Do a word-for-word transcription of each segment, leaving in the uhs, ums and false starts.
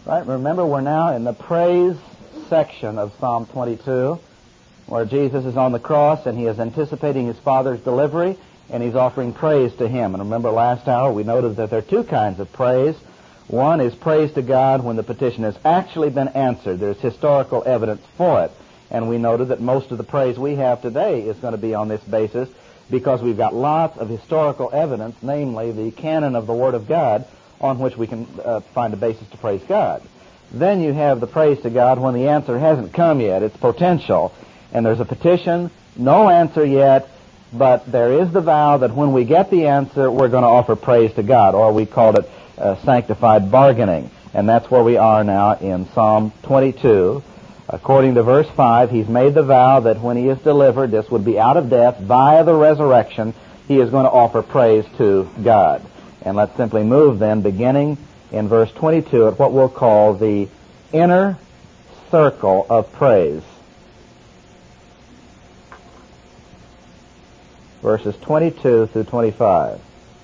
Right? Remember, we're now in the praise section of Psalm twenty-two, where Jesus is on the cross and he is anticipating his Father's delivery, and he's offering praise to him. And remember, last hour we noted that there are two kinds of praise. One is praise to God when the petition has actually been answered. There's historical evidence for it. And we noted that most of the praise we have today is going to be on this basis because we've got lots of historical evidence, namely the canon of the Word of God, on which we can uh, find a basis to praise God. Then you have the praise to God when the answer hasn't come yet. It's potential. And there's a petition, no answer yet, but there is the vow that when we get the answer, we're going to offer praise to God, or we called it uh, sanctified bargaining. And that's where we are now in Psalm twenty-two. According to verse five, he's made the vow that when he is delivered, this would be out of death, via the resurrection, he is going to offer praise to God. And let's simply move then, beginning in verse twenty-two, at what we'll call the inner circle of praise. Verses twenty-two through twenty-five.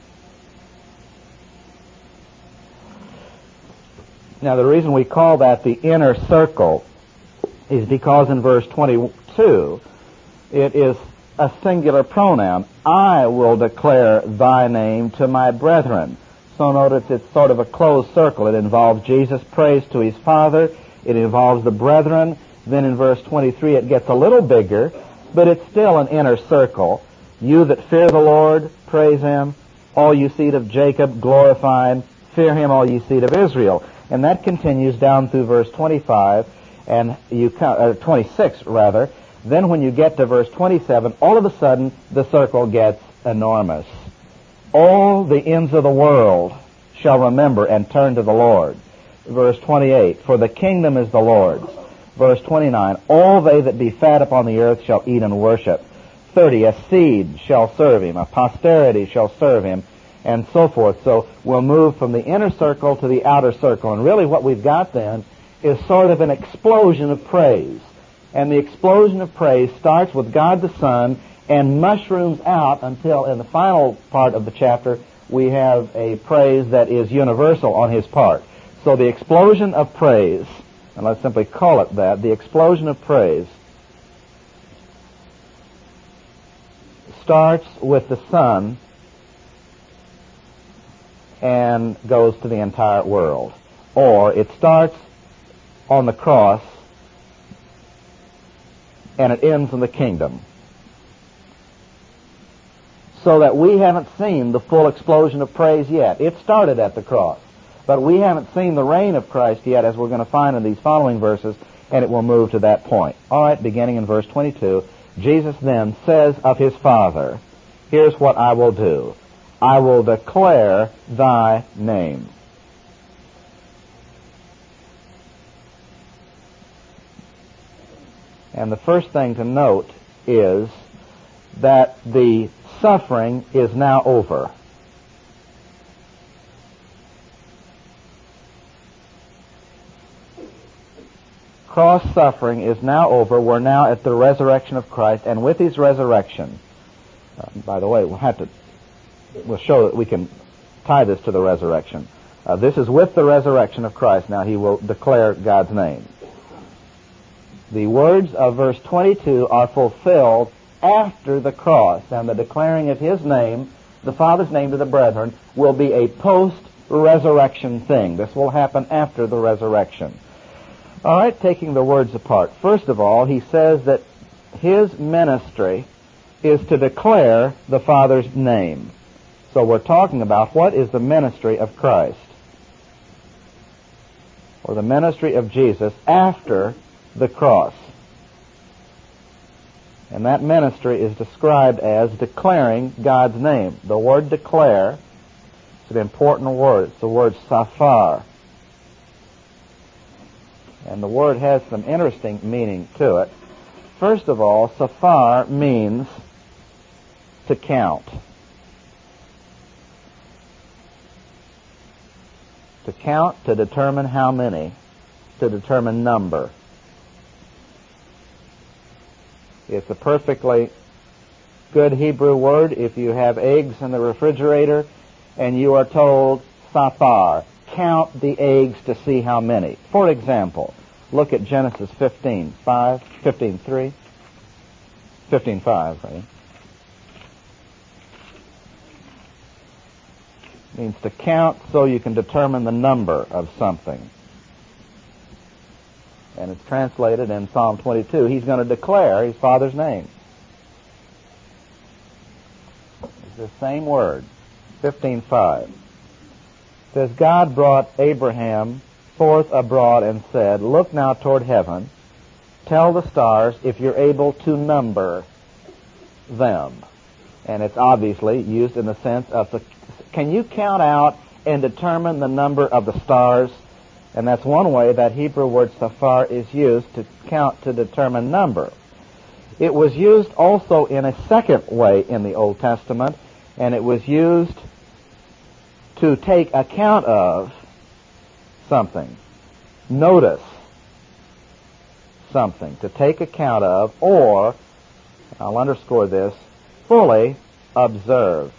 Now, the reason we call that the inner circle is because in verse twenty-two, it is a singular pronoun. I will declare thy name to my brethren. So notice it's sort of a closed circle. It involves Jesus' praise to his Father. It involves the brethren. Then in verse twenty-three it gets a little bigger, but it's still an inner circle. You that fear the Lord, praise him. All you seed of Jacob, glorify him. Fear him, all you seed of Israel. And that continues down through verse twenty-five, and you count, uh, twenty-six rather. Then when you get to verse twenty-seven, all of a sudden the circle gets enormous. All the ends of the world shall remember and turn to the Lord. Verse twenty-eight, for the kingdom is the Lord's. Verse twenty-nine, all they that be fat upon the earth shall eat and worship. thirty, a seed shall serve him, a posterity shall serve him, and so forth. So we'll move from the inner circle to the outer circle. And really what we've got then is sort of an explosion of praise. And the explosion of praise starts with God the Son and mushrooms out until in the final part of the chapter we have a praise that is universal on his part. So the explosion of praise, and let's simply call it that, the explosion of praise starts with the Son and goes to the entire world. Or it starts on the cross and it ends in the kingdom. So that we haven't seen the full explosion of praise yet. It started at the cross. But we haven't seen the reign of Christ yet, as we're going to find in these following verses, and it will move to that point. All right, beginning in verse twenty-two, Jesus then says of his Father, here's what I will do. I will declare thy name. And the first thing to note is that the suffering is now over. Cross suffering is now over. We're now at the resurrection of Christ, and with his resurrection, uh, by the way, we'll have to, we'll show that we can tie this to the resurrection. Uh, this is with the resurrection of Christ. Now he will declare God's name. The words of verse twenty-two are fulfilled after the cross, and the declaring of his name, the Father's name to the brethren, will be a post-resurrection thing. This will happen after the resurrection. All right, taking the words apart. First of all, he says that his ministry is to declare the Father's name. So we're talking about what is the ministry of Christ, or the ministry of Jesus after the cross. And that ministry is described as declaring God's name. The word declare is an important word. It's the word safar. And the word has some interesting meaning to it. First of all, safar means to count. To count, to determine how many, to determine number. It's a perfectly good Hebrew word if you have eggs in the refrigerator and you are told safar, count the eggs to see how many. For example, look at Genesis fifteen five, fifteen three, fifteen five, right? Means to count so you can determine the number of something. And it's translated in Psalm twenty-two. He's going to declare his Father's name. It's the same word, fifteen five. It says, God brought Abraham forth abroad and said, look now toward heaven, tell the stars if you're able to number them. And it's obviously used in the sense of, the, can you count out and determine the number of the stars? And that's one way that Hebrew word safar is used, to count, to determine number. It was used also in a second way in the Old Testament, and it was used to take account of something. Notice something. To take account of, or, I'll underscore this, fully observe.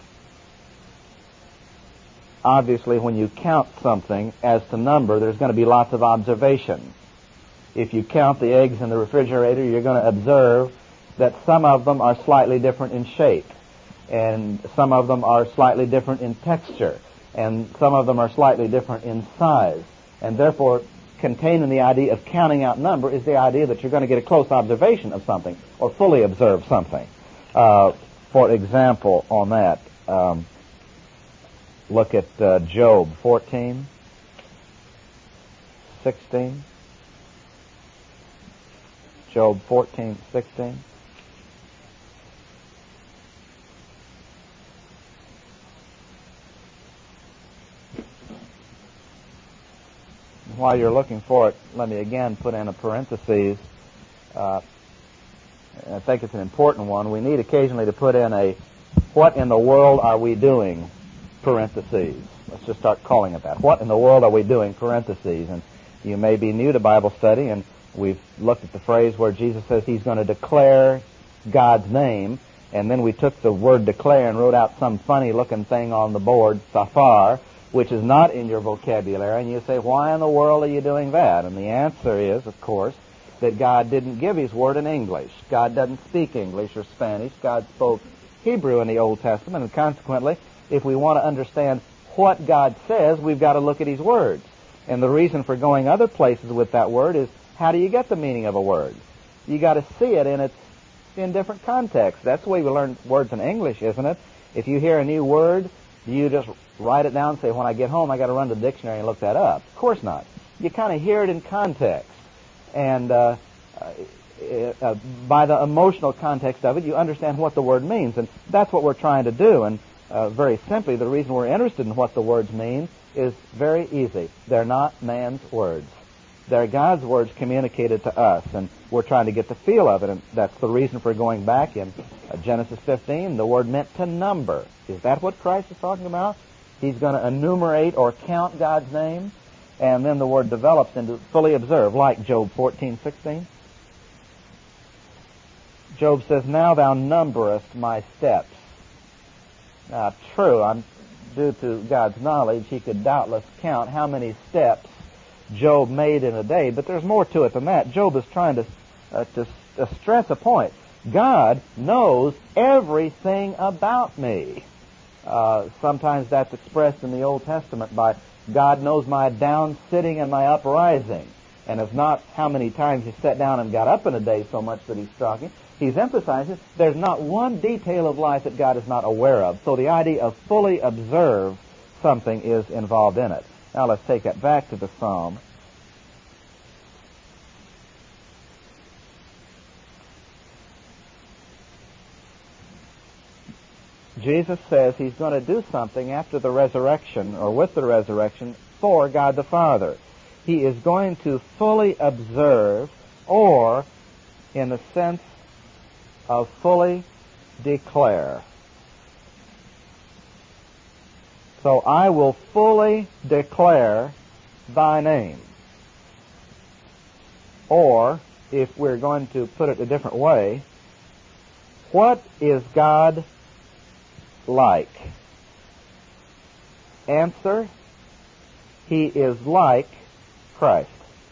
Obviously, when you count something as to number, there's going to be lots of observation. If you count the eggs in the refrigerator, you're going to observe that some of them are slightly different in shape, and some of them are slightly different in texture, and some of them are slightly different in size. And therefore, contained in the idea of counting out number is the idea that you're going to get a close observation of something, or fully observe something. Uh, for example, on that, um, look at uh, Job fourteen, sixteen. Job fourteen, sixteen. While you're looking for it, let me again put in a parenthesis. Uh, I think it's an important one. We need occasionally to put in a, what in the world are we doing, parentheses. Let's just start calling it that. What in the world are we doing, parentheses. And you may be new to Bible study, and we've looked at the phrase where Jesus says he's going to declare God's name, and then we took the word declare and wrote out some funny-looking thing on the board, safar, which is not in your vocabulary, and you say, why in the world are you doing that? And the answer is, of course, that God didn't give his word in English. God doesn't speak English or Spanish. God spoke Hebrew in the Old Testament, and consequently, if we want to understand what God says, we've got to look at his words. And the reason for going other places with that word is, how do you get the meaning of a word? You got to see it in its in different contexts. That's the way we learn words in English, isn't it? If you hear a new word, do you just write it down and say, when I get home, I got to run to the dictionary and look that up? Of course not. You kind of hear it in context. And uh, uh, uh, by the emotional context of it, you understand what the word means. And that's what we're trying to do. And uh, very simply, the reason we're interested in what the words mean is very easy. They're not man's words. They're God's words communicated to us, and we're trying to get the feel of it, and that's the reason for going back in uh, Genesis fifteen. The word meant to number. Is that what Christ is talking about? He's going to enumerate or count God's name, and then the word develops into fully observe, like Job fourteen sixteen. Job says, now thou numberest my steps. Now, true, I'm, due to God's knowledge, he could doubtless count how many steps Job made in a day, but there's more to it than that. Job is trying to, uh, to, to stress a point. God knows everything about me. Uh, sometimes that's expressed in the Old Testament by God knows my down sitting and my uprising. And if not how many times he sat down and got up in a day so much that he's talking, he's emphasizing there's not one detail of life that God is not aware of. So the idea of fully observe something is involved in it. Now let's take it back to the Psalm. Jesus says he's going to do something after the resurrection, or with the resurrection, for God the Father. He is going to fully observe, or in the sense of fully declare. So I will fully declare thy name. Or, if we're going to put it a different way, what is God like? Answer, He is like Christ.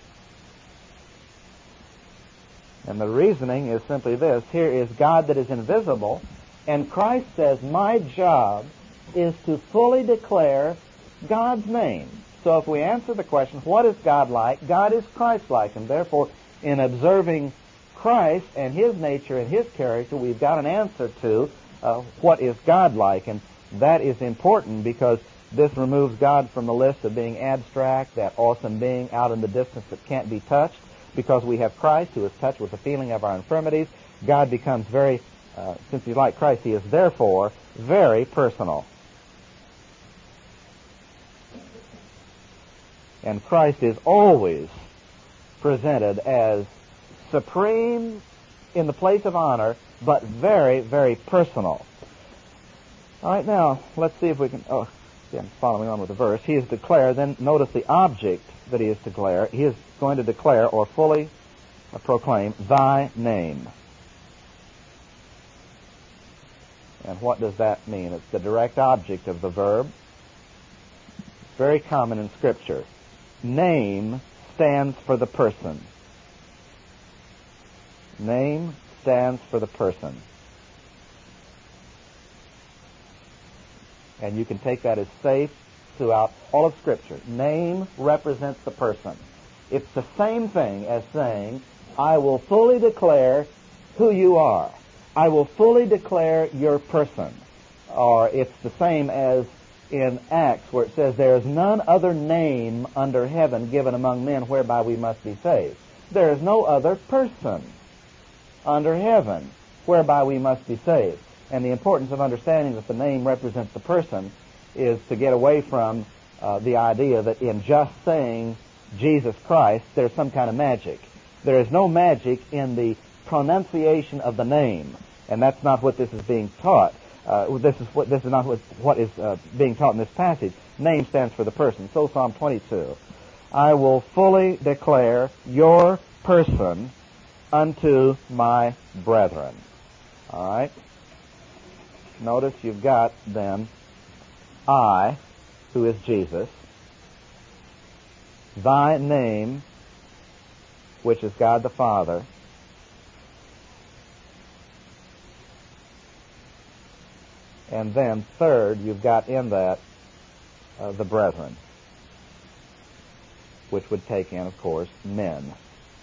And the reasoning is simply this. Here is God that is invisible, and Christ says, my job is to fully declare God's name. So if we answer the question, what is God like? God is Christ-like, and therefore, in observing Christ and His nature and His character, we've got an answer to uh, what is God like, and that is important because this removes God from the list of being abstract, that awesome being out in the distance that can't be touched. Because we have Christ who is touched with the feeling of our infirmities, God becomes very, uh, since He's like Christ, He is therefore very personal. And Christ is always presented as supreme in the place of honor, but very, very personal. All right, now, let's see if we can, oh, again, following on with the verse, He is declared, then notice the object that He is to declare. He is going to declare or fully proclaim thy name. And what does that mean? It's the direct object of the verb. It's very common in Scripture. Name stands for the person. Name stands for the person. And you can take that as safe throughout all of Scripture. Name represents the person. It's the same thing as saying, I will fully declare who you are. I will fully declare your person. Or it's the same as in Acts where it says, there is none other name under heaven given among men whereby we must be saved. There is no other person under heaven whereby we must be saved. And the importance of understanding that the name represents the person is to get away from uh, the idea that in just saying Jesus Christ, there's some kind of magic. There is no magic in the pronunciation of the name, and that's not what this is being taught. Uh, this is what this is not what, what is uh, being taught in this passage. Name stands for the person. So Psalm twenty-two, I will fully declare your person unto my brethren. All right. Notice you've got then I, who is Jesus, thy name, which is God the Father, and then third, you've got in that uh, the brethren, which would take in, of course, men.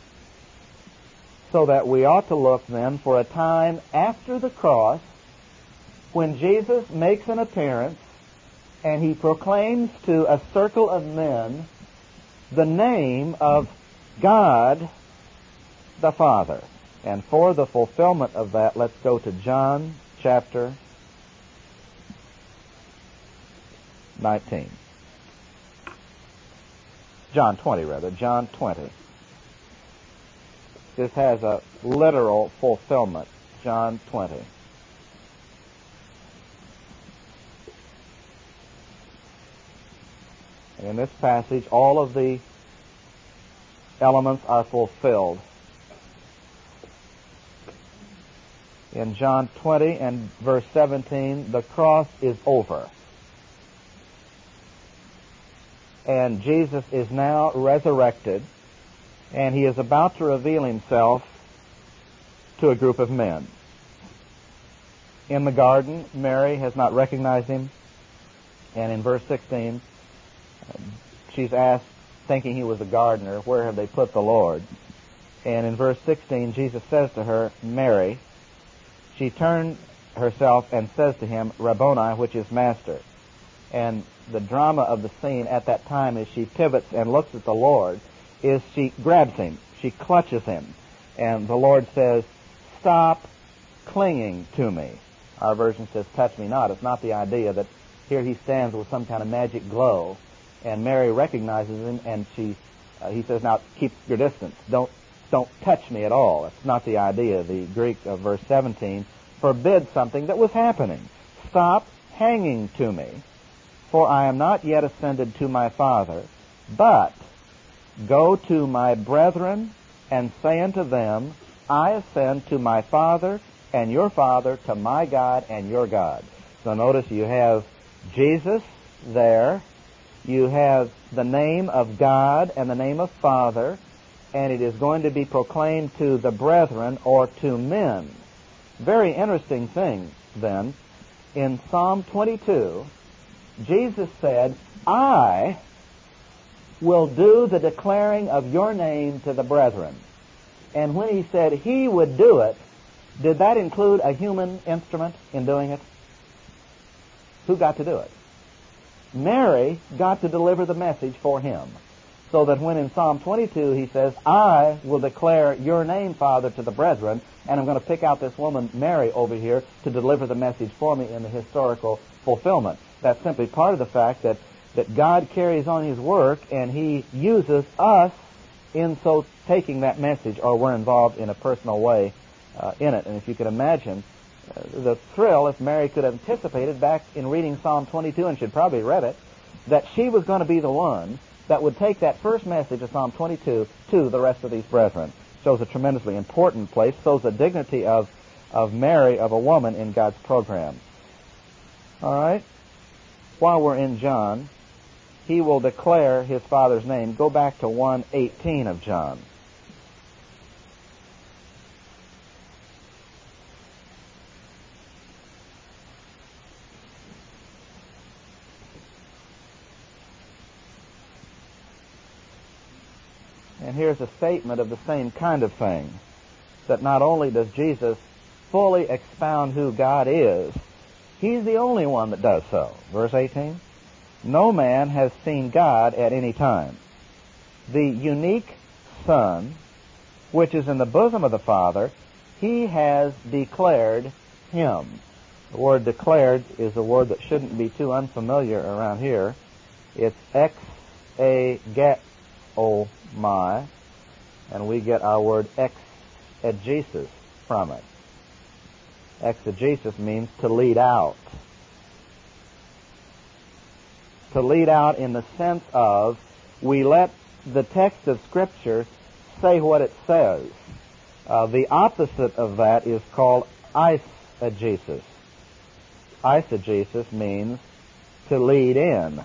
So that we ought to look then for a time after the cross when Jesus makes an appearance and He proclaims to a circle of men the name of God the Father. And for the fulfillment of that, let's go to John chapter nineteen. John twenty, rather. John twenty. This has a literal fulfillment. John twenty. And in this passage, all of the elements are fulfilled. In John twenty and verse seventeen, the cross is over. And Jesus is now resurrected, and He is about to reveal Himself to a group of men. In the garden, Mary has not recognized Him, and in verse sixteen, she's asked, thinking He was a gardener, where have they put the Lord? And in verse sixteen, Jesus says to her, Mary. She turned herself and says to Him, Rabboni, which is Master. And the drama of the scene at that time as she pivots and looks at the Lord is she grabs Him. She clutches Him. And the Lord says, stop clinging to me. Our version says, touch me not. It's not the idea that here He stands with some kind of magic glow. And Mary recognizes Him, and she, uh, He says, now keep your distance. Don't don't touch me at all. That's not the idea. The Greek of verse seventeen forbids something that was happening. Stop hanging to me, for I am not yet ascended to my Father, but go to my brethren and say unto them, I ascend to my Father and your Father, to my God and your God. So notice you have Jesus there. You have the name of God and the name of Father, and it is going to be proclaimed to the brethren or to men. Very interesting thing, then. In Psalm twenty-two, Jesus said, I will do the declaring of your name to the brethren. And when he said he would do it, did that include a human instrument in doing it? Who got to do it? Mary got to deliver the message for him. So that when in Psalm twenty-two he says, I will declare your name, Father, to the brethren, and I'm going to pick out this woman, Mary, over here to deliver the message for me in the historical fulfillment. That's simply part of the fact that, that God carries on his work and he uses us in so taking that message, or we're involved in a personal way uh, in it. And if you could imagine uh, the thrill if Mary could have anticipated back in reading Psalm twenty-two, and she'd probably read it, that she was going to be the one that would take that first message of Psalm twenty-two to the rest of these brethren. Shows a tremendously important place, shows the dignity of, of Mary, of a woman in God's program. All right? While we're in John, he will declare his Father's name. Go back to one eighteen of John. And here's a statement of the same kind of thing, that not only does Jesus fully expound who God is, he's the only one that does so. Verse eighteen, no man has seen God at any time. The unique Son, which is in the bosom of the Father, he has declared him. The word declared is a word that shouldn't be too unfamiliar around here. It's ex-a-get-o-my, and we get our word exegesis from it. Exegesis means to lead out. To lead out in the sense of we let the text of Scripture say what it says. Uh, the opposite of that is called eisegesis. Eisegesis means to lead in.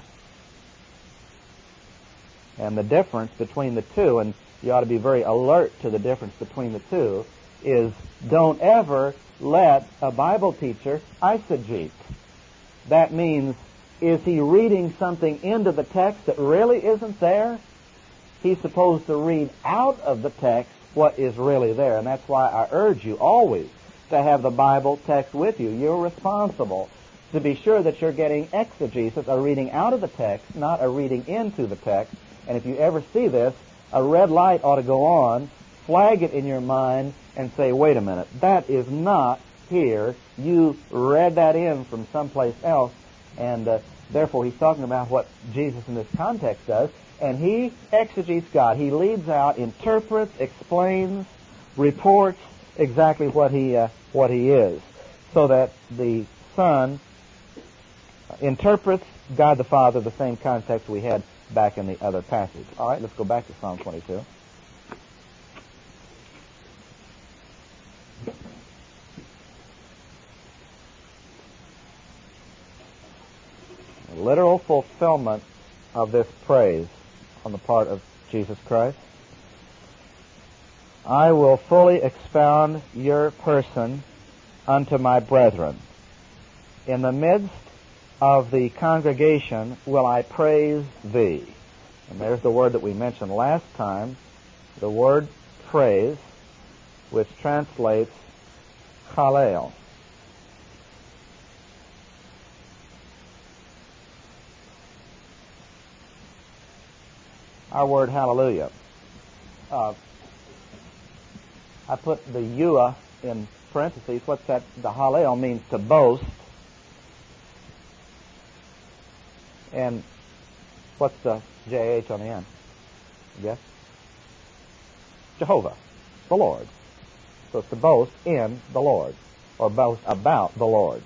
And the difference between the two, and you ought to be very alert to the difference between the two, is don't ever let a Bible teacher eisegete. That means, is he reading something into the text that really isn't there? He's supposed to read out of the text what is really there. And that's why I urge you always to have the Bible text with you. You're responsible to be sure that you're getting exegesis, a reading out of the text, not a reading into the text. And if you ever see this, a red light ought to go on, flag it in your mind, and say, wait a minute, that is not here. You read that in from someplace else, and uh, therefore he's talking about what Jesus in this context does, and he exegetes God. He leads out, interprets, explains, reports exactly what he uh, what he is, so that the Son interprets God the Father, the same context we had back in the other passage. All right, let's go back to Psalm twenty-two. A literal fulfillment of this praise on the part of Jesus Christ. I will fully expound your person unto my brethren. In the midst of the congregation will I praise thee. And there's the word that we mentioned last time, the word praise, which translates hallel. Our word hallelujah. Uh, I put the eua in parentheses. What's that? The hallel means to boast. And what's the J H on the end? Yes? Jehovah, the Lord. So it's to boast in the Lord, or boast about the Lord.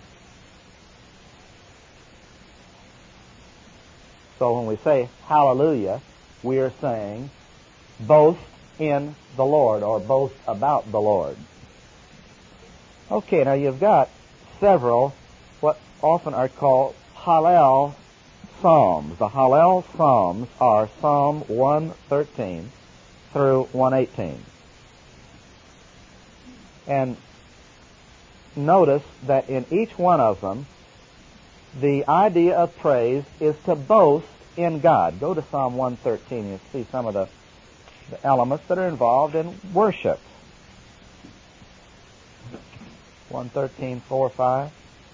So when we say hallelujah, we are saying boast in the Lord, or boast about the Lord. Okay, now you've got several what often are called hallel Psalms. The Hallel Psalms are Psalm one thirteen through one eighteen. And notice that in each one of them, the idea of praise is to boast in God. Go to Psalm one thirteen. You'll see some of the, the elements that are involved in worship. one thirteen, four, five.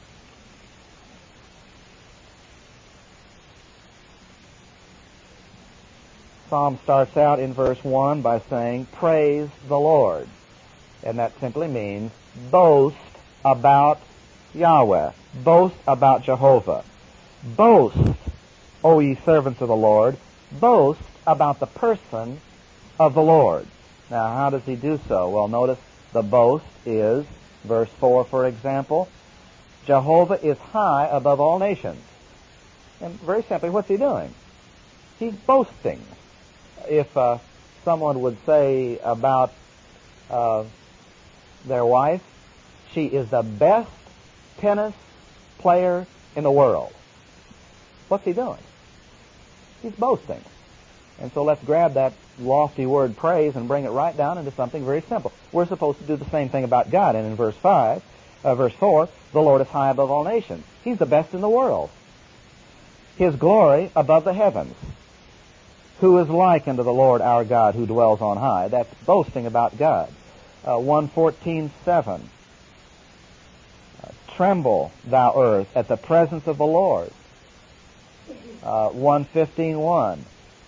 Psalm starts out in verse one by saying, praise the Lord. And that simply means boast about Yahweh. Boast about Jehovah. Boast, O ye servants of the Lord. Boast about the person of the Lord. Now, how does he do so? Well, notice the boast is, verse four, for example, Jehovah is high above all nations. And very simply, what's he doing? He's boasting. If uh, someone would say about uh, their wife, she is the best tennis player in the world. What's he doing? He's boasting. And so let's grab that lofty word praise and bring it right down into something very simple. We're supposed to do the same thing about God. And in verse five, uh, verse four, the Lord is high above all nations. He's the best in the world. His glory above the heavens. Who is like unto the Lord our God who dwells on high? That's boasting about God. Uh, one fourteen, seven. Uh, Tremble, thou earth, at the presence of the Lord. Uh, one fifteen, one.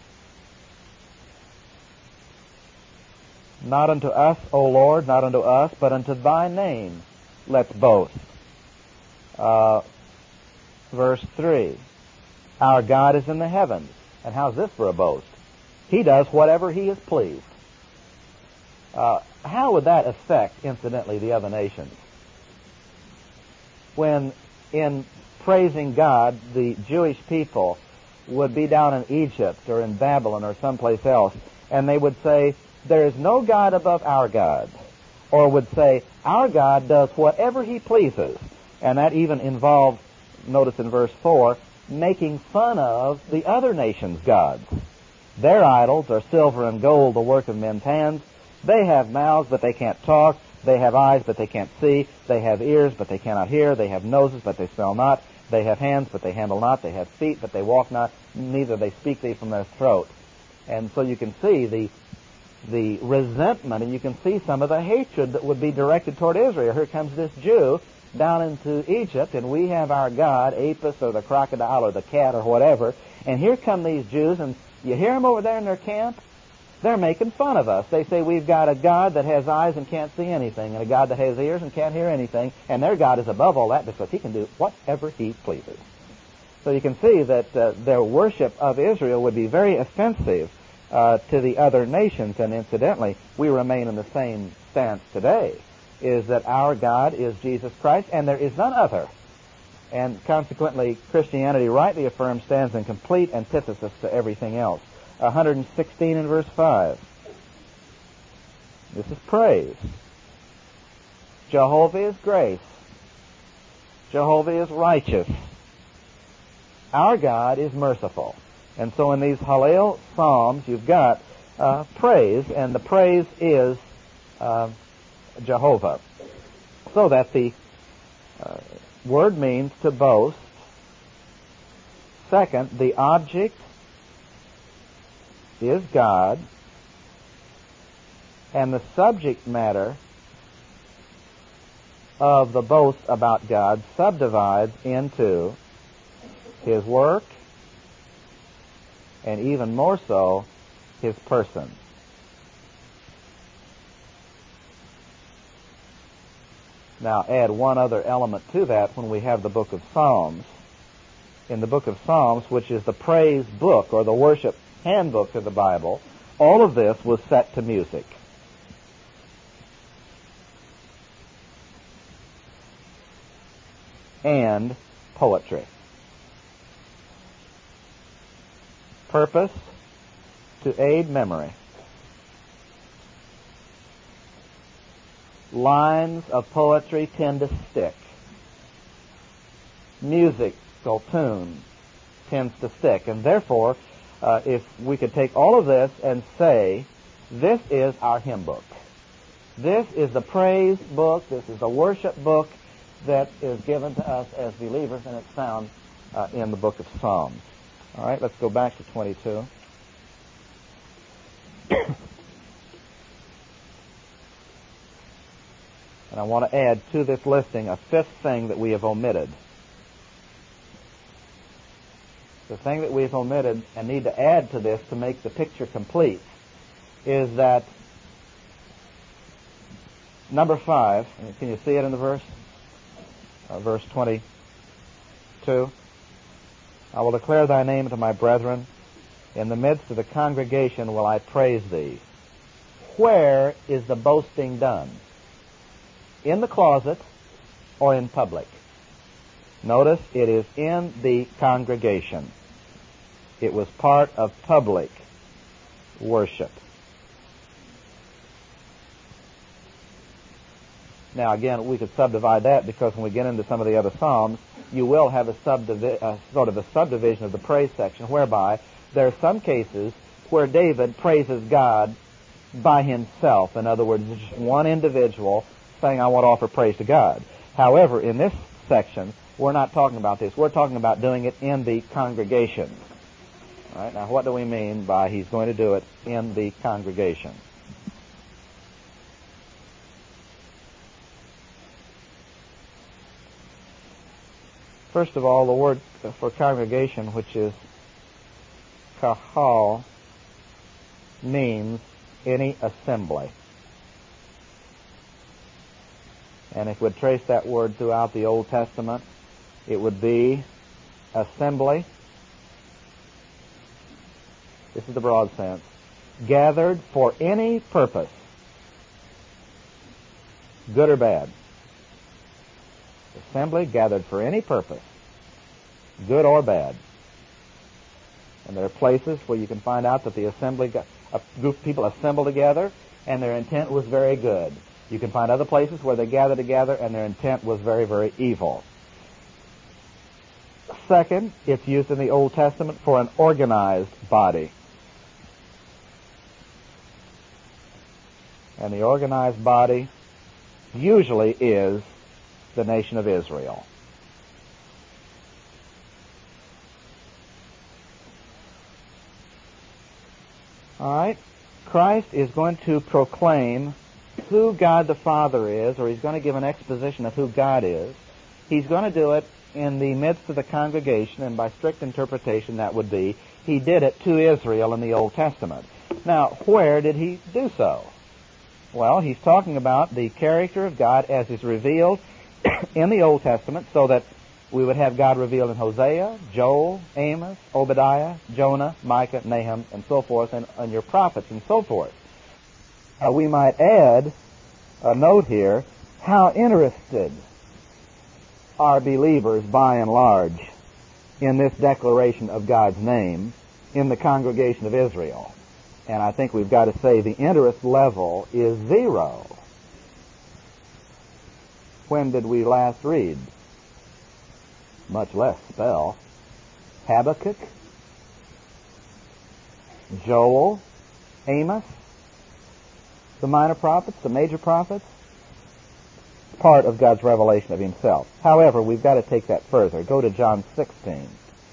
Not unto us, O Lord, not unto us, but unto thy name let's boast. Uh, verse three. Our God is in the heavens. And how's this for a boast? He does whatever he is pleased. Uh, how would that affect, incidentally, the other nations? When, in praising God, the Jewish people would be down in Egypt or in Babylon or someplace else, and they would say, there is no God above our God. Or would say, our God does whatever he pleases. And that even involved, notice in verse four, making fun of the other nations' gods. Their idols are silver and gold, the work of men's hands. They have mouths, but they can't talk. They have eyes, but they can't see. They have ears, but they cannot hear. They have noses, but they smell not. They have hands, but they handle not. They have feet, but they walk not. Neither they speak thee from their throat. And so you can see the the resentment, and you can see some of the hatred that would be directed toward Israel. Here comes this Jew down into Egypt, and we have our god, Apis, or the crocodile, or the cat, or whatever, and here come these Jews, and you hear them over there in their camp? They're making fun of us. They say we've got a God that has eyes and can't see anything, and a God that has ears and can't hear anything, and their God is above all that because he can do whatever he pleases. So you can see that uh, their worship of Israel would be very offensive uh, to the other nations, and incidentally, we remain in the same stance today, is that our God is Jesus Christ, and there is none other. And consequently, Christianity rightly affirmed stands in complete antithesis to everything else. one hundred sixteen in verse five. This is praise. Jehovah is grace. Jehovah is righteous. Our God is merciful. And so in these Hallel Psalms, you've got uh, praise, and the praise is uh, Jehovah. So that the uh, word means to boast. Second, the object is God, and the subject matter of the boast about God subdivides into his work, and even more so, his person. Now add one other element to that when we have the book of Psalms. In the book of Psalms, which is the praise book or the worship handbook of the Bible, all of this was set to music. And poetry. Purpose, to aid memory. Lines of poetry tend to stick. Musical tune tends to stick. And therefore, uh, if we could take all of this and say, this is our hymn book. This is the praise book. This is the worship book that is given to us as believers, and it's found uh, in the book of Psalms. All right, let's go back to twenty-two. And I want to add to this listing a fifth thing that we have omitted. The thing that we've omitted and need to add to this to make the picture complete is that number five, can you see it in the verse? Uh, verse twenty-two. I will declare thy name to my brethren. In the midst of the congregation will I praise thee. Where is the boasting done? In the closet or in public? Notice it is in the congregation. It was part of public worship. Now, again, we could subdivide that because when we get into some of the other Psalms, you will have a subdivi- uh, sort of a subdivision of the praise section whereby there are some cases where David praises God by himself. In other words, it's just one individual saying, I want to offer praise to God. However, in this section, we're not talking about this. We're talking about doing it in the congregation. All right, now, what do we mean by he's going to do it in the congregation? First of all, the word for congregation, which is kahal, means any assembly. And if we trace that word throughout the Old Testament, it would be assembly. This is the broad sense. Gathered for any purpose, good or bad. Assembly gathered for any purpose, good or bad. And there are places where you can find out that the assembly, got, a group of people assembled together and their intent was very good. You can find other places where they gathered together and their intent was very, very evil. Second, it's used in the Old Testament for an organized body. And the organized body usually is the nation of Israel. All right. Christ is going to proclaim who God the Father is, or he's going to give an exposition of who God is. He's going to do it in the midst of the congregation, and by strict interpretation that would be, he did it to Israel in the Old Testament. Now, where did he do so? Well, he's talking about the character of God as is revealed in the Old Testament, so that we would have God revealed in Hosea, Joel, Amos, Obadiah, Jonah, Micah, Nahum, and so forth, and, and your prophets and so forth. Uh, we might add a note here, how interested are believers by and large in this declaration of God's name in the congregation of Israel. And I think we've got to say the interest level is zero. When did we last read? Much less spell. Habakkuk, Joel, Amos, the minor prophets, the major prophets, part of God's revelation of himself. However, we've got to take that further. Go to John sixteen.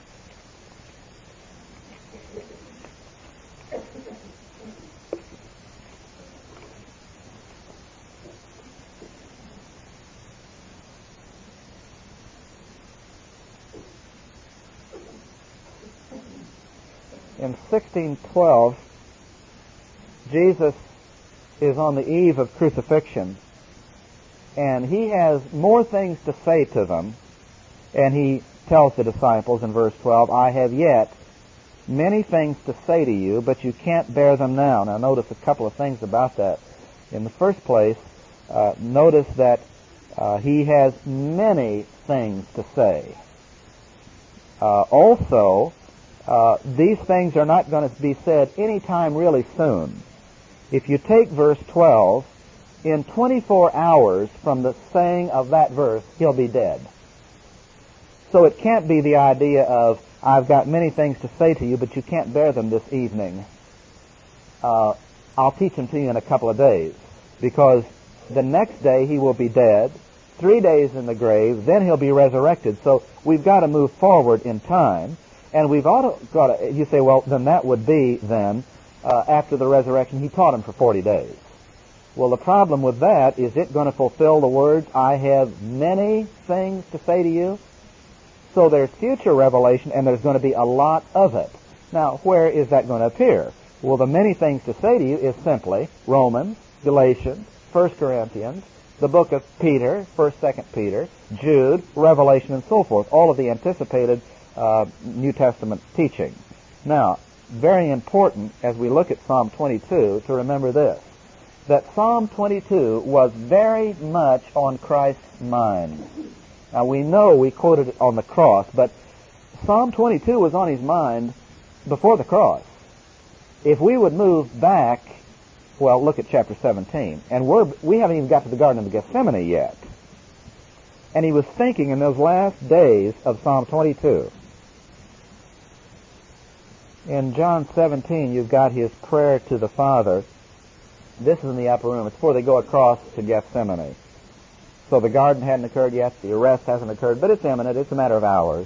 In sixteen twelve, Jesus is on the eve of crucifixion, and he has more things to say to them, and he tells the disciples in verse twelve, I have yet many things to say to you, but you can't bear them now. Now notice a couple of things about that. In the first place, uh, notice that uh, he has many things to say. Uh, also, Uh, these things are not going to be said anytime really soon. If you take verse twelve, in twenty-four hours from the saying of that verse, he'll be dead. So it can't be the idea of I've got many things to say to you, but you can't bear them this evening. Uh, I'll teach them to you in a couple of days, because the next day he will be dead, three days in the grave, then he'll be resurrected. So we've got to move forward in time, and we've got to, you say, well, then that would be then, uh, after the resurrection, he taught him for forty days. Well, the problem with that is it going to fulfill the words, I have many things to say to you? So there's future revelation, and there's going to be a lot of it. Now, where is that going to appear? Well, the many things to say to you is simply Romans, Galatians, First Corinthians, the book of Peter, First, Second Peter, Jude, Revelation, and so forth, all of the anticipated uh, New Testament teaching. Now, very important as we look at Psalm twenty-two to remember this, that Psalm twenty-two was very much on Christ's mind. Now, we know we quoted it on the cross, but Psalm twenty-two was on his mind before the cross. If we would move back, well, look at chapter seventeen, and we're, we haven't even got to the Garden of Gethsemane yet. And he was thinking in those last days of Psalm twenty-two. In John seventeen, you've got his prayer to the Father. This is in the upper room. It's before they go across to Gethsemane. So the garden hadn't occurred yet, the arrest hasn't occurred, but it's imminent. It's a matter of hours.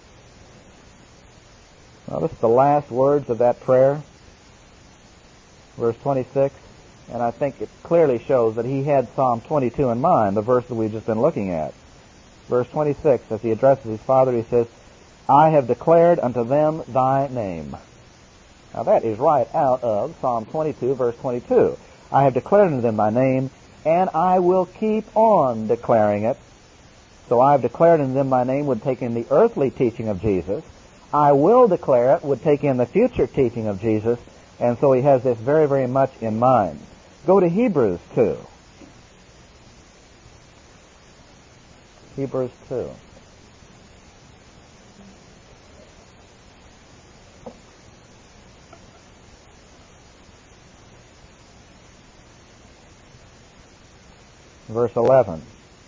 Well, this is the last words of that prayer, verse twenty-six, and I think it clearly shows that he had Psalm twenty-two in mind, the verse that we've just been looking at. Verse twenty-six, as he addresses his Father, he says, I have declared unto them thy name. Now that is right out of Psalm twenty-two, verse twenty-two. I have declared unto them thy name, and I will keep on declaring it. So I have declared unto them thy name would take in the earthly teaching of Jesus. I will declare it would take in the future teaching of Jesus, and so he has this very, very much in mind. Go to Hebrews two. Hebrews two. Verse eleven.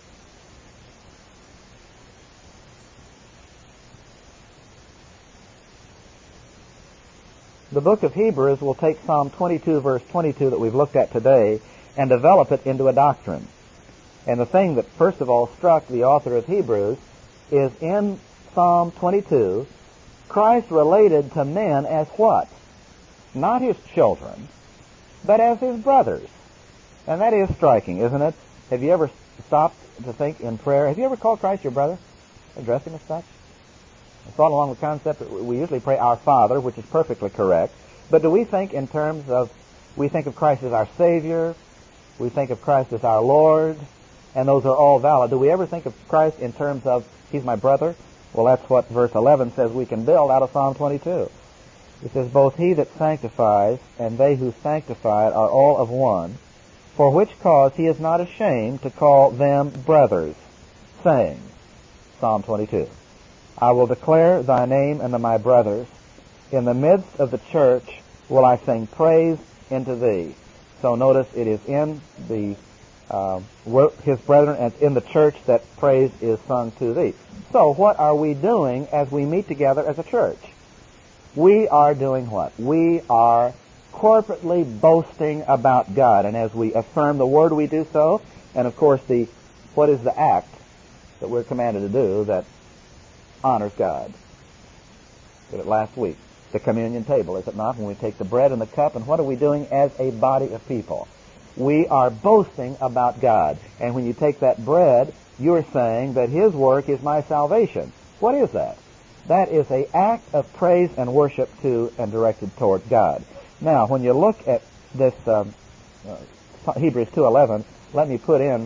The book of Hebrews will take Psalm twenty-two, verse twenty-two that we've looked at today and develop it into a doctrine. And the thing that first of all struck the author of Hebrews is in Psalm twenty-two, Christ related to men as what? Not his children, but as his brothers. And that is striking, isn't it? Have you ever stopped to think in prayer? Have you ever called Christ your brother? Addressed him as such? I thought along the concept that we usually pray our Father, which is perfectly correct. But do we think in terms of, we think of Christ as our Savior, we think of Christ as our Lord, and those are all valid. Do we ever think of Christ in terms of, he's my brother? Well, that's what verse eleven says we can build out of Psalm twenty-two. It says, both he that sanctifies and they who sanctified are all of one, for which cause he is not ashamed to call them brothers, saying, Psalm twenty-two, I will declare thy name unto my brothers. In the midst of the church will I sing praise unto thee. So notice it is in the uh, his brethren and in the church that praise is sung to thee. So what are we doing as we meet together as a church? We are doing what? We are corporately boasting about God. And as we affirm the Word, we do so. And of course, the what is the act that we're commanded to do that honors God? Did it last week. The communion table, is it not? When we take the bread and the cup, and what are we doing as a body of people? We are boasting about God. And when you take that bread, you're saying that His work is my salvation. What is that? That is an act of praise and worship to and directed toward God. Now, when you look at this um, uh, Hebrews two eleven, let me put in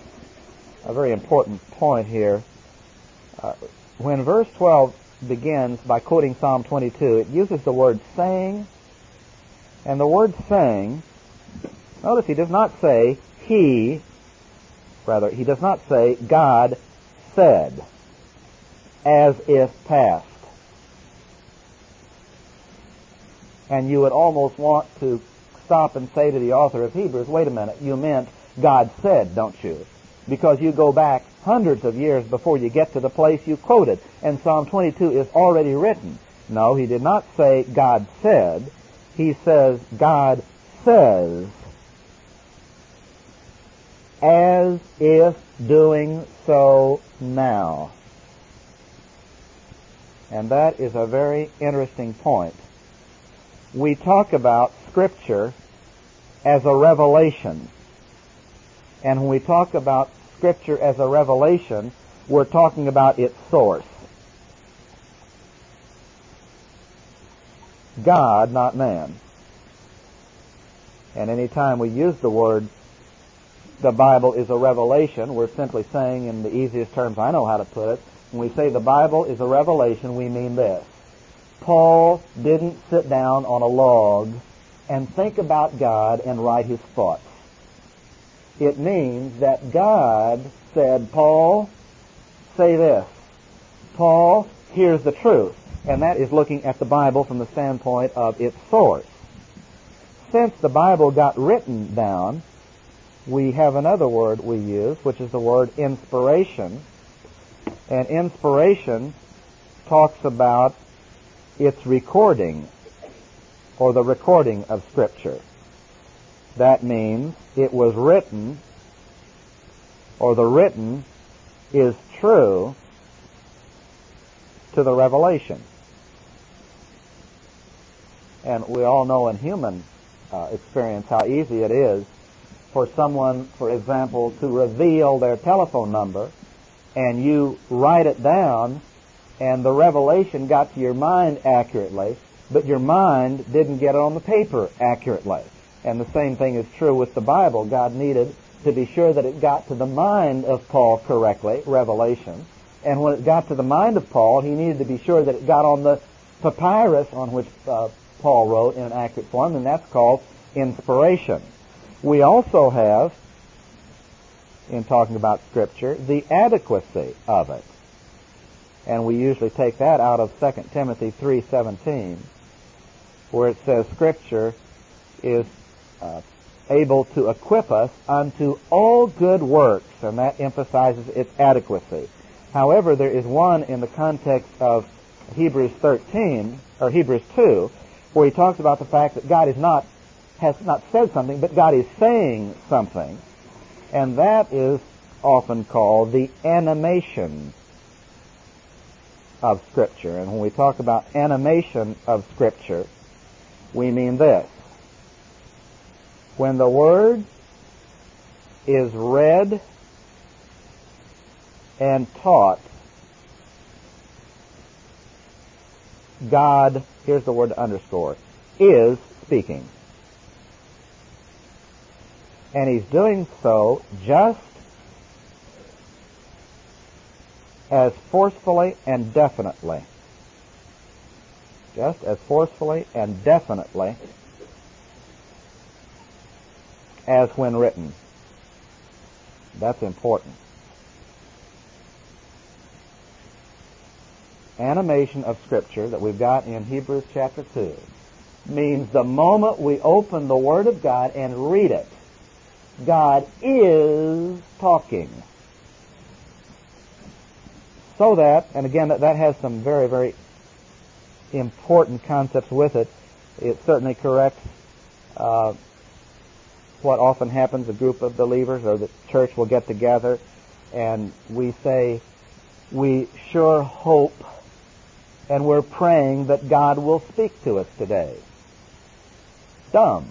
a very important point here. Uh, when verse twelve begins by quoting Psalm twenty-two, it uses the word saying, and the word saying, notice he does not say he, rather, he does not say God said, as if past. And you would almost want to stop and say to the author of Hebrews, wait a minute, you meant God said, don't you? because you go back hundreds of years before you get to the place you quoted, and Psalm twenty-two is already written. No, he did not say God said. He says God says, as if doing so now. And that is a very interesting point. We talk about Scripture as a revelation. And when we talk about Scripture as a revelation, we're talking about its source. God, not man. And any time we use the word, the Bible is a revelation, we're simply saying, in the easiest terms I know how to put it, when we say the Bible is a revelation, we mean this. Paul didn't sit down on a log and think about God and write his thoughts. It means that God said, Paul, say this. Paul, here's the truth. And that is looking at the Bible from the standpoint of its source. Since the Bible got written down, we have another word we use, which is the word inspiration. And inspiration talks about its recording, or the recording of Scripture. That means it was written, or the written is true to the revelation. And we all know in human uh, experience how easy it is for someone, for example, to reveal their telephone number, and you write it down, and the revelation got to your mind accurately, but your mind didn't get it on the paper accurately. And the same thing is true with the Bible. God needed to be sure that it got to the mind of Paul correctly, revelation. And when it got to the mind of Paul, he needed to be sure that it got on the papyrus on which uh, Paul wrote in an accurate form, and that's called inspiration. We also have, in talking about Scripture, the adequacy of it. And we usually take that out of Second Timothy three seventeen, where it says Scripture is uh, able to equip us unto all good works, and that emphasizes its adequacy. However, there is one in the context of Hebrews thirteen, or Hebrews two, where he talks about the fact that God is not, has not said something, but God is saying something. And that is often called the animation of Scripture. And when we talk about animation of Scripture, we mean this. When the Word is read and taught, God, here's the word to underscore, is speaking. And He's doing so just as forcefully and definitely, just as forcefully and definitely as when written. That's important. Animation of Scripture that we've got in Hebrews chapter two means the moment we open the Word of God and read it, God is talking. So that, and again, that, that has some very, very important concepts with it. It certainly corrects uh, what often happens. A group of believers or the church will get together and we say, we sure hope and we're praying that God will speak to us today. Dumb.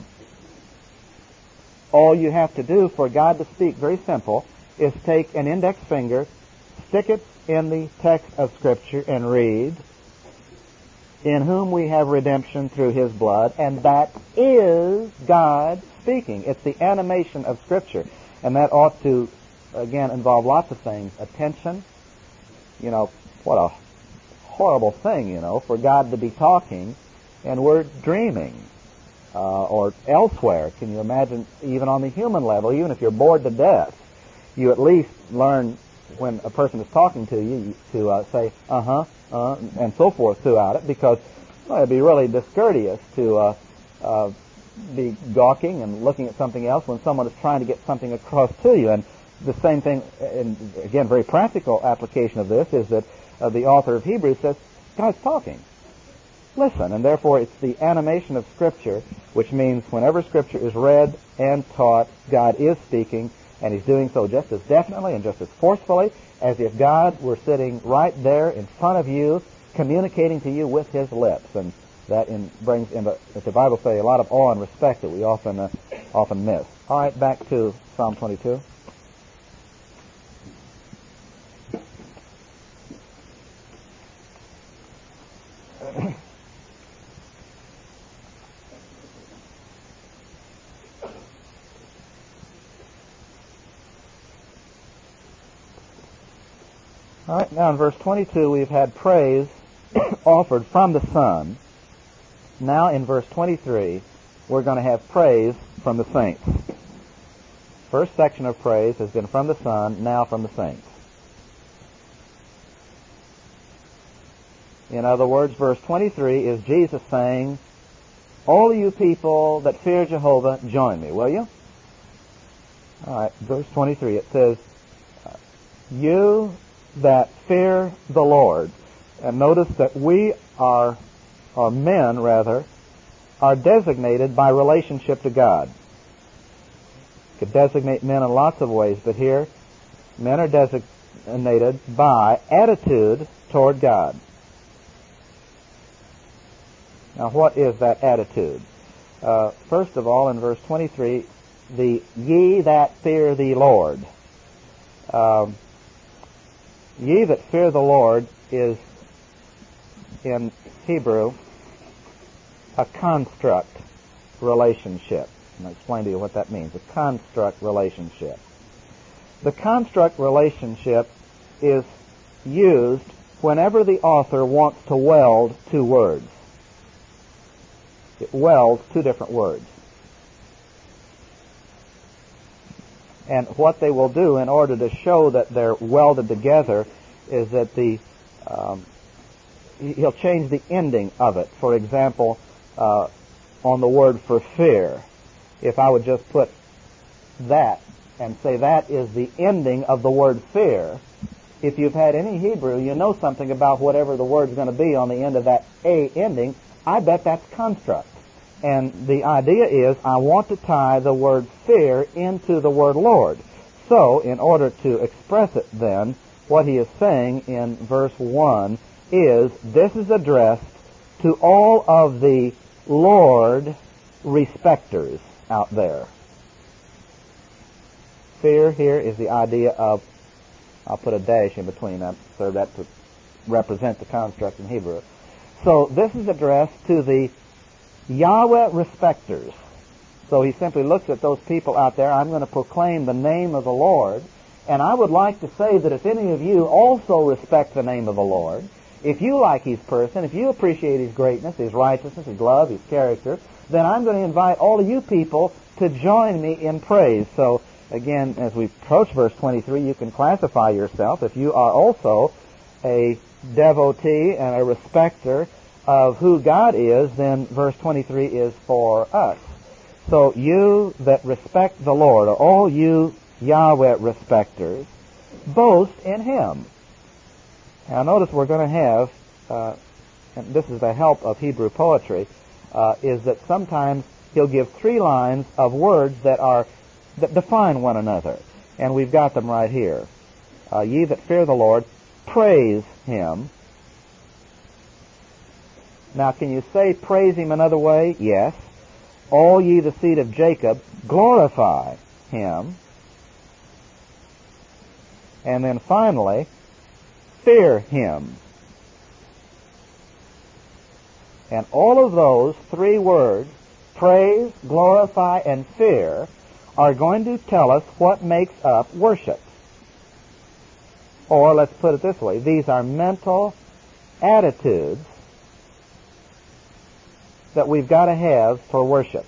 All you have to do for God to speak, very simple, is take an index finger, stick it in the text of Scripture and read, in whom we have redemption through His blood, and that is God speaking. It's the animation of Scripture. And that ought to, again, involve lots of things. Attention. You know, what a horrible thing, you know, for God to be talking and we're dreaming. Uh, or elsewhere. Can you imagine, even on the human level, even if you're bored to death, you at least learn when a person is talking to you to uh, say, uh-huh, uh, and so forth throughout it, because well, it'd be really discourteous to uh, uh, be gawking and looking at something else when someone is trying to get something across to you. And the same thing, and again, very practical application of this is that uh, the author of Hebrews says, God's talking. Listen, and therefore it's the animation of Scripture, which means whenever Scripture is read and taught, God is speaking, and He's doing so just as definitely and just as forcefully as if God were sitting right there in front of you, communicating to you with His lips. And that in, brings into, as the Bible say, a lot of awe and respect that we often uh, often miss. All right, back to Psalm twenty-two. All right, now in verse twenty-two we've had praise offered from the Son. Now in verse twenty-three we're going to have praise from the saints. First section of praise has been from the Son, now from the saints. In other words, verse twenty-three is Jesus saying, all you people that fear Jehovah, join me, will you? All right, verse twenty-three, it says, you that fear the Lord. And notice that we are, or men rather, are designated by relationship to God. You could designate men in lots of ways, but here, men are designated by attitude toward God. Now, what is that attitude? Uh, first of all, in verse twenty-three, the ye that fear the Lord. Um, ye that fear the Lord is, in Hebrew, a construct relationship. And I'll explain to you what that means, a construct relationship. The construct relationship is used whenever the author wants to weld two words. It welds two different words. And what they will do in order to show that they're welded together is that the um, he'll change the ending of it. For example, uh, on the word for fear, if I would just put that and say that is the ending of the word fear, if you've had any Hebrew, you know something about whatever the word's going to be on the end of that A ending. I bet that's construct. And the idea is I want to tie the word fear into the word Lord. So, in order to express it then, what he is saying in verse one is this is addressed to all of the Lord respecters out there. Fear here is the idea of, I'll put a dash in between that, so that to represent the construct in Hebrew. So this is addressed to the Yahweh respecters. So he simply looks at those people out there. I'm going to proclaim the name of the Lord. And I would like to say that if any of you also respect the name of the Lord, if you like His person, if you appreciate His greatness, His righteousness, His love, His character, then I'm going to invite all of you people to join me in praise. So again, as we approach verse twenty-three, you can classify yourself. If you are also a devotee and a respecter of who God is, then verse twenty-three is for us. So you that respect the Lord, or all you Yahweh respecters, boast in Him. Now notice we're going to have, uh, and this is the help of Hebrew poetry, uh, is that sometimes he'll give three lines of words that are that define one another. And we've got them right here. Uh, ye that fear the Lord, praise Him. Now, can you say praise Him another way? Yes. All ye the seed of Jacob, glorify Him. And then finally, fear Him. And all of those three words, praise, glorify, and fear, are going to tell us what makes up worship. Or, let's put it this way, these are mental attitudes that we've got to have for worship.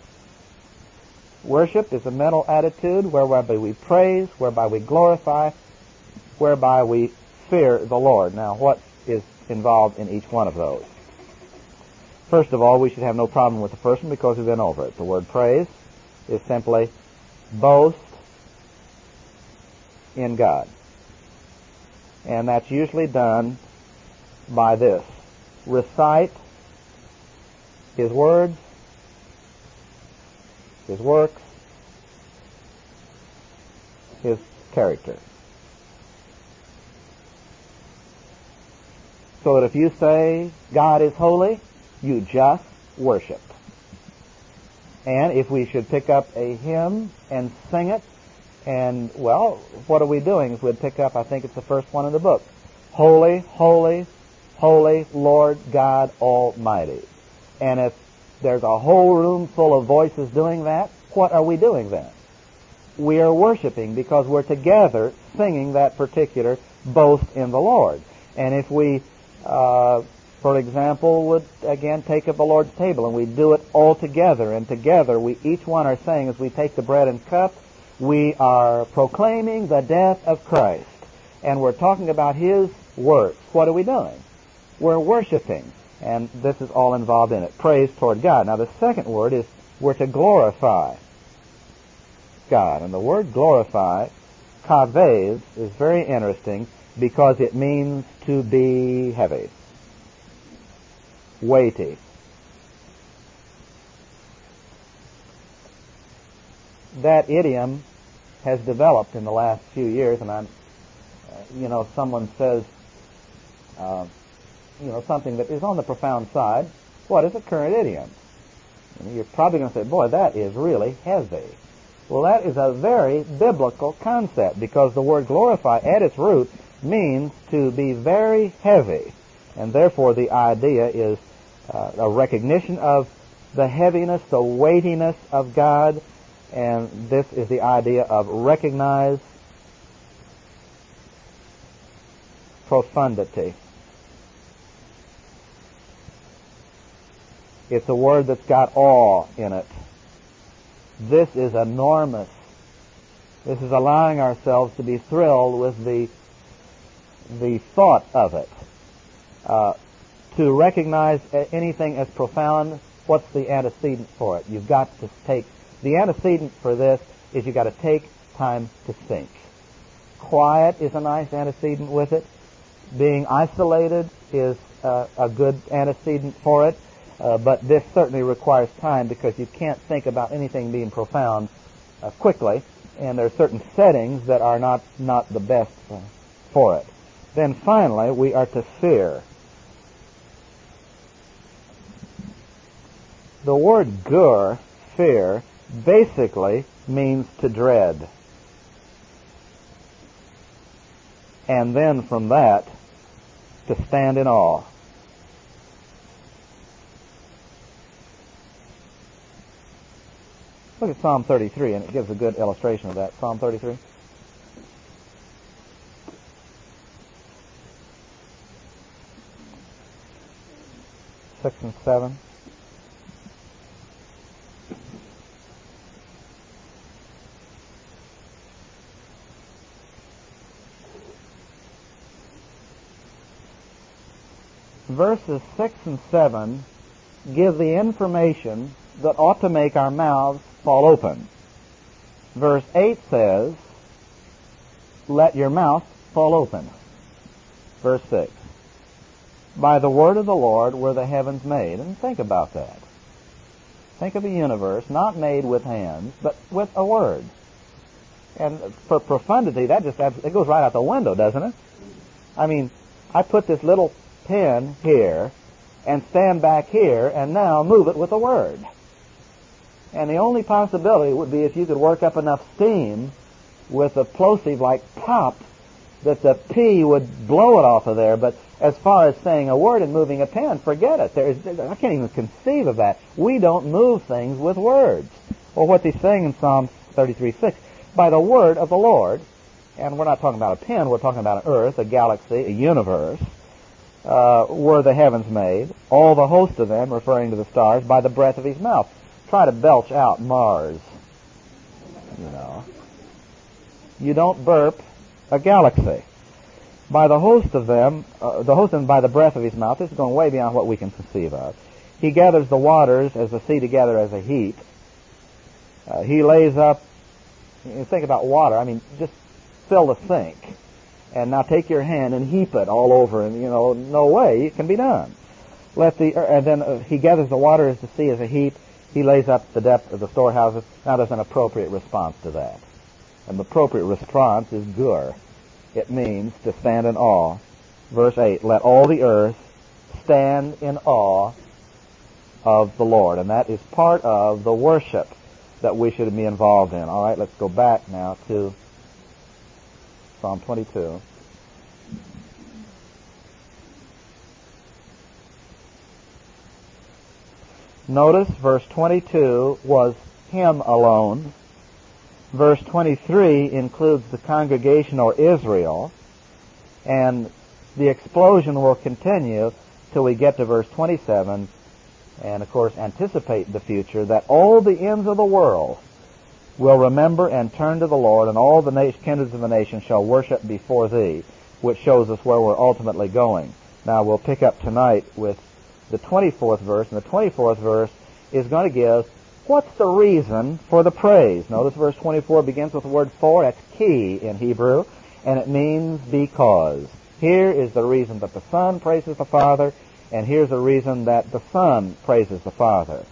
Worship is a mental attitude whereby we praise, whereby we glorify, whereby we fear the Lord. Now, what is involved in each one of those? First of all, we should have no problem with the first one because we've been over it. The word praise is simply boast in God. And that's usually done by this. Recite His words, His works, His character. So that if you say God is holy, you just worship. And if we should pick up a hymn and sing it, and, well, what are we doing if we'd pick up, I think it's the first one in the book, Holy, holy, holy Lord God Almighty. And if there's a whole room full of voices doing that, what are we doing then? We are worshiping because we're together singing that particular boast in the Lord. And if we, uh, for example, would again take up the Lord's table and we do it all together, and together we each one are saying as we take the bread and cup, we are proclaiming the death of Christ. And we're talking about His works. What are we doing? We're worshiping. And this is all involved in it. Praise toward God. Now the second word is we're to glorify God. And the word glorify, kavez, is very interesting because it means to be heavy, weighty. That idiom has developed in the last few years, and I'm, uh, you know, someone says, uh, you know, something that is on the profound side. What is a current idiom? You know, you're probably going to say, boy, that is really heavy. Well, that is a very biblical concept because the word glorify at its root means to be very heavy, and therefore the idea is uh, a recognition of the heaviness, the weightiness of God. And this is the idea of recognize profundity. It's a word that's got awe in it. This is enormous. This is allowing ourselves to be thrilled with the the thought of it. Uh, to recognize anything as profound, what's the antecedent for it? You've got to take The antecedent for this is you've got to take time to think. Quiet is a nice antecedent with it. Being isolated is uh, a good antecedent for it. Uh, but this certainly requires time because you can't think about anything being profound uh, quickly. And there are certain settings that are not, not the best uh, for it. Then finally, we are to fear. The word gur, fear, basically means to dread. And then from that, to stand in awe. Look at Psalm thirty-three, and it gives a good illustration of that. Psalm thirty-three. Six and seven. Verses six and seven give the information that ought to make our mouths fall open. Verse eight says, let your mouth fall open. Verse six, by the word of the Lord were the heavens made. And think about that. Think of the universe not made with hands, but with a word. And for profundity, that just it goes right out the window, doesn't it? I mean, I put this little pen here and stand back here and now move it with a word. And the only possibility would be if you could work up enough steam with a plosive like pop that the P would blow it off of there. But as far as saying a word and moving a pen, forget it. There is, I can't even conceive of that. We don't move things with words. Or what he's saying in Psalm thirty-three six, by the word of the Lord, and we're not talking about a pen, we're talking about an earth, a galaxy, a universe, Uh, were the heavens made, all the host of them, referring to the stars, by the breath of his mouth. Try to belch out Mars, you know. You don't burp a galaxy. By the host of them, uh, the host of them by the breath of his mouth. This is going way beyond what we can conceive of. He gathers the waters as the sea together as a heap. Uh, he lays up, you think about water, I mean, just fill the sink, and now take your hand and heap it all over, and, you know, no way, it can be done. Let the, and then uh, he gathers the water as the sea as a heap. He lays up the depth of the storehouses. Now there's an appropriate response to that. An appropriate response is gur. It means to stand in awe. Verse eight, let all the earth stand in awe of the Lord. And that is part of the worship that we should be involved in. All right, let's go back now to Psalm twenty-two. Notice verse twenty-two was him alone. Verse twenty-three includes the congregation or Israel. And the explosion will continue till we get to verse twenty-seven. And, of course, anticipate the future, that all the ends of the world will remember and turn to the Lord, and all the na- kindreds of the nations shall worship before thee, which shows us where we're ultimately going. Now, we'll pick up tonight with the twenty-fourth verse, and the twenty-fourth verse is going to give what's the reason for the praise. Notice verse twenty-four begins with the word for. That's key in Hebrew, and it means because. Here is the reason that the Son praises the Father, and here's the reason that the Son praises the Father.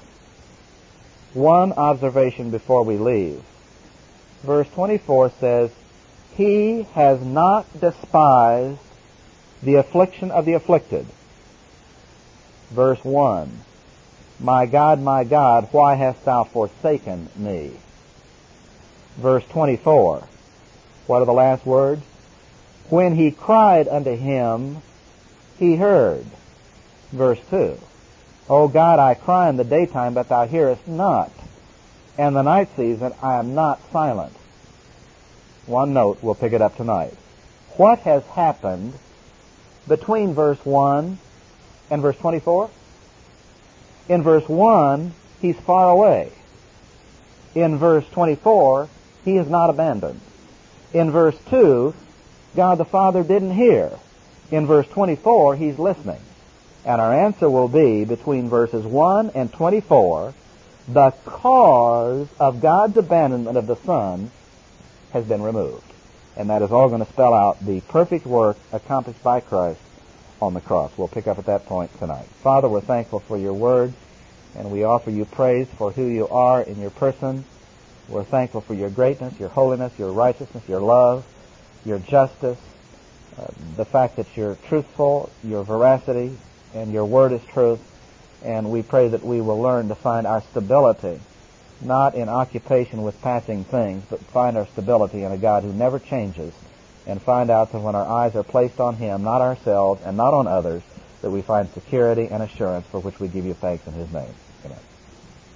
One observation before we leave. Verse twenty-four says, he has not despised the affliction of the afflicted. Verse one, my God, my God, why hast thou forsaken me? Verse twenty-four, what are the last words? When he cried unto him, he heard. Verse two, O God, I cry in the daytime, but thou hearest not. And the night season, I am not silent. One note, we'll pick it up tonight. What has happened between verse one and verse twenty-four? In verse one, he's far away. In verse twenty-four, he is not abandoned. In verse two, God the Father didn't hear. In verse twenty-four, he's listening. And our answer will be between verses one and twenty-four, the cause of God's abandonment of the Son has been removed. And that is all going to spell out the perfect work accomplished by Christ on the cross. We'll pick up at that point tonight. Father, we're thankful for your word, and we offer you praise for who you are in your person. We're thankful for your greatness, your holiness, your righteousness, your love, your justice, uh, the fact that you're truthful, your veracity, and your word is truth. And we pray that we will learn to find our stability, not in occupation with passing things, but find our stability in a God who never changes, and find out that when our eyes are placed on him, not ourselves and not on others, that we find security and assurance for which we give you thanks in his name. Amen.